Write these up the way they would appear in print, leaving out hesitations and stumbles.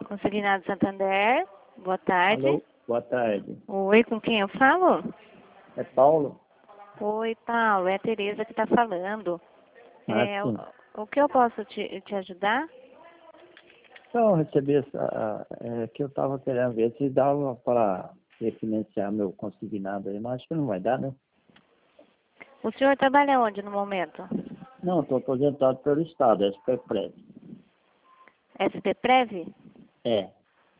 Consignado Santander, boa tarde. Alô, boa tarde. Oi, com quem eu falo? É Paulo? Oi, Paulo, é a Tereza que está falando. Sim. O que eu posso te ajudar? Então, eu recebi que eu estava querendo ver se dava para refinanciar meu consignado aí, mas acho que não vai dar, né? O senhor trabalha onde no momento? Não, estou aposentado pelo Estado, SPPREV. SP Prev? É,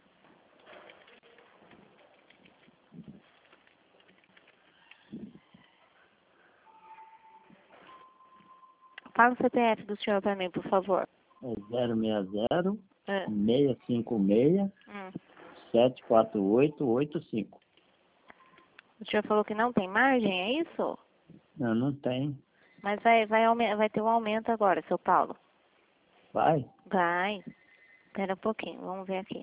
Fala o CPF do senhor para mim, por favor. é 060 Ah, 656 hum. 74885. O senhor falou que não tem margem, é isso? Não, não tem. Mas vai ter um aumento agora, seu Paulo. Vai? Vai. Espera um pouquinho, vamos ver aqui.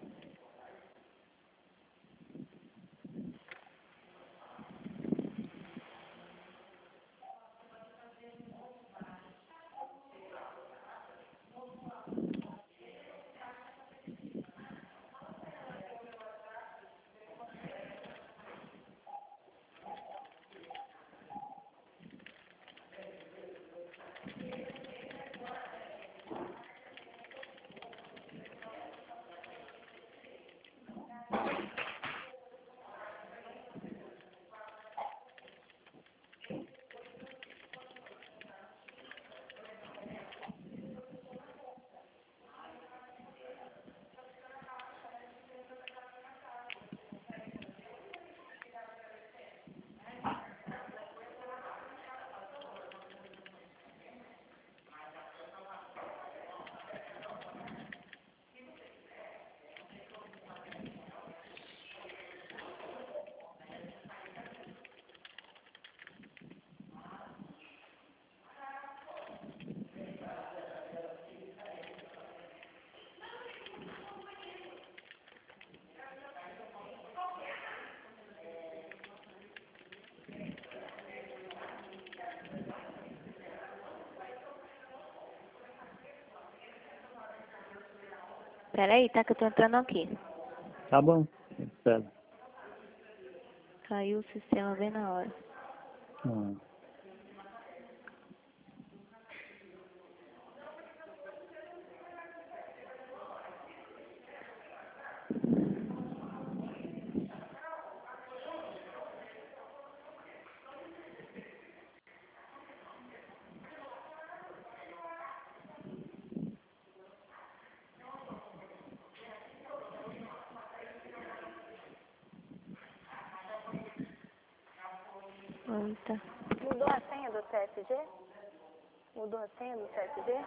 Espera aí, tá que eu tô entrando aqui. Tá bom, espera. Caiu o sistema bem na hora. Hum. Eita. Mudou a senha do CSG? Mudou a senha do CSG?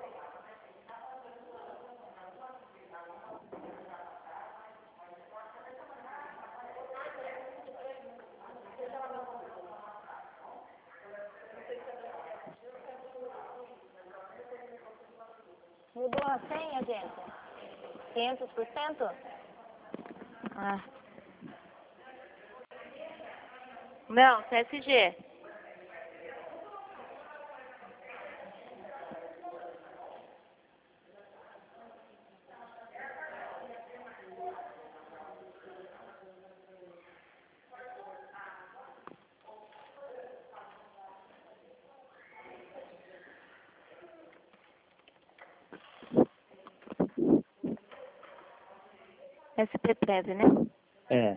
Mudou a senha, gente? 500%? Ah. Não, CSG. SP Prev, né? É.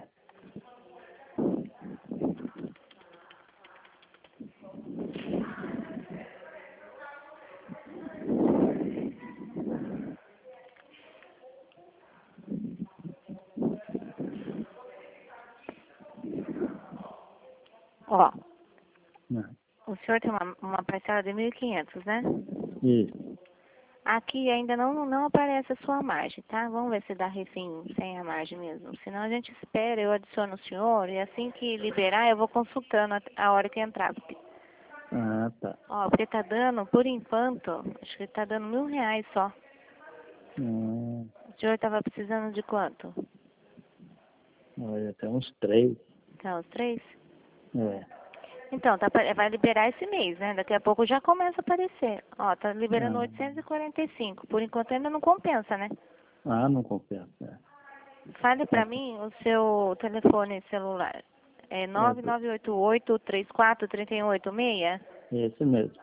Ó, Não. o senhor tem uma parcela de 1.500, né? Isso. Aqui ainda não aparece a sua margem, tá? Vamos ver se dá refim sem a margem mesmo. Senão a gente espera, eu adiciono o senhor e assim que liberar eu vou consultando a hora que entrar. Ah, tá. Ó, porque tá dando, por enquanto, acho que tá dando R$ 1.000 só. Hum. O senhor tava precisando de quanto? Olha, tem uns 3. Tá, os 3? É. Então, vai liberar esse mês, né? Daqui a pouco já começa a aparecer. Ó, tá liberando Ah, 845. Por enquanto ainda não compensa, né? Ah, não compensa. Fale para mim o seu telefone celular. É 9988-34-3186? Esse mesmo.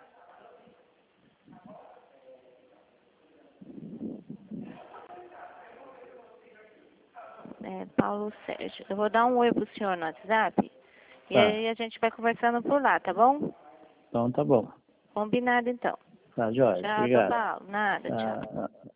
É, Paulo Sérgio. Eu vou dar um oi pro senhor no WhatsApp. E Tá. aí a gente vai conversando por lá, tá bom? Então tá bom. Combinado então. Tá, jóia. Tchau, Obrigado. Paulo. Nada, tchau. Tá.